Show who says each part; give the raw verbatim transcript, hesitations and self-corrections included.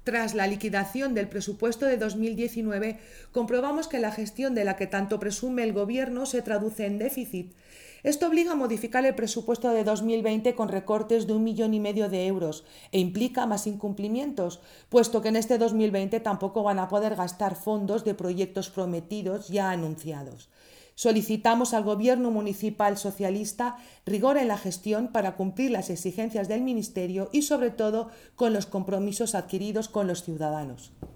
Speaker 1: Tras la liquidación del presupuesto de dos mil diecinueve, comprobamos que la gestión de la que tanto presume el Gobierno se traduce en déficit. Esto obliga a modificar el presupuesto de dos mil veinte con recortes de un millón y medio de euros e implica más incumplimientos, puesto que en este dos mil veinte tampoco van a poder gastar fondos de proyectos prometidos ya anunciados. Solicitamos al Gobierno municipal socialista rigor en la gestión para cumplir las exigencias del Ministerio y, sobre todo, con los compromisos adquiridos con los ciudadanos.